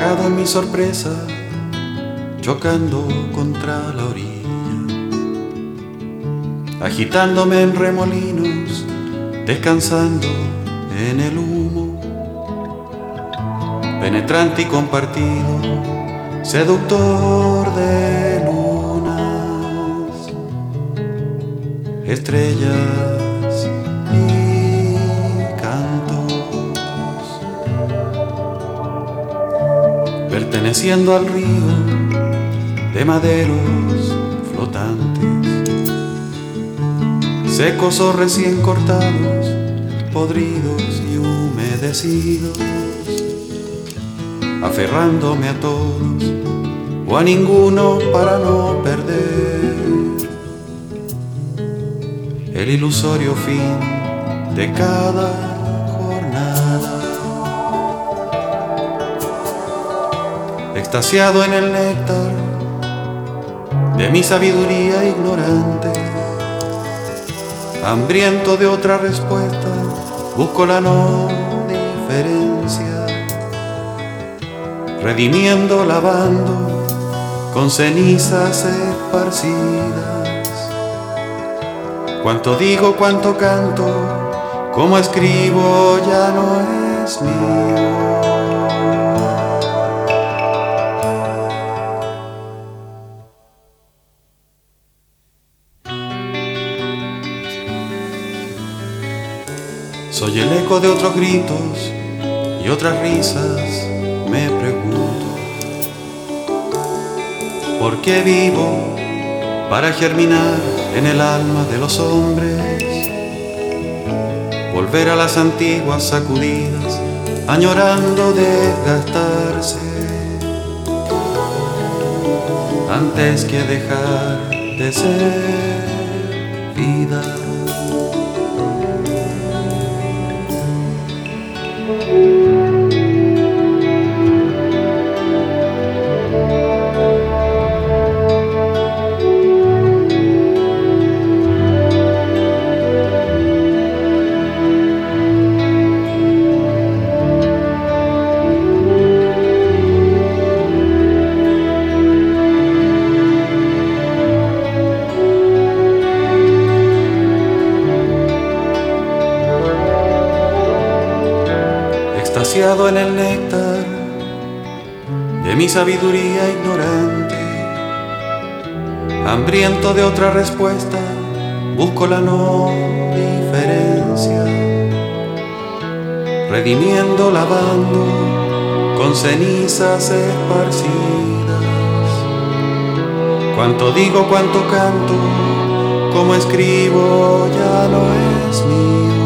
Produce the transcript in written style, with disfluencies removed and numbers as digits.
ahogado en mi sorpresa, chocando contra la orilla, agitándome en remolinos, descansando en el humo, penetrante y compartido, seductor de lunas, estrellas y cantos, perteneciendo al río de maderos flotantes, secos o recién cortados, podridos y humedecidos, aferrándome a todos o a ninguno para no perder el ilusorio fin de cada jornada, extasiado en el néctar de mi sabiduría ignorante, hambriento de otra respuesta, busco la no diferencia, redimiendo, lavando con cenizas esparcidas. Cuanto digo, cuanto canto, como escribo ya no es mío. Soy el eco de otros gritos y otras risas, me pregunto, ¿por qué vivo? Para germinar en el alma de los hombres, volver a las antiguas sacudidas, añorando desgastarse, antes que dejar de ser vida. Extasiado en el néctar de mi sabiduría ignorante, hambriento de otra respuesta, busco la no diferencia, redimiendo, lavando con cenizas esparcidas. Cuanto digo, cuanto canto, como escribo ya no es mío.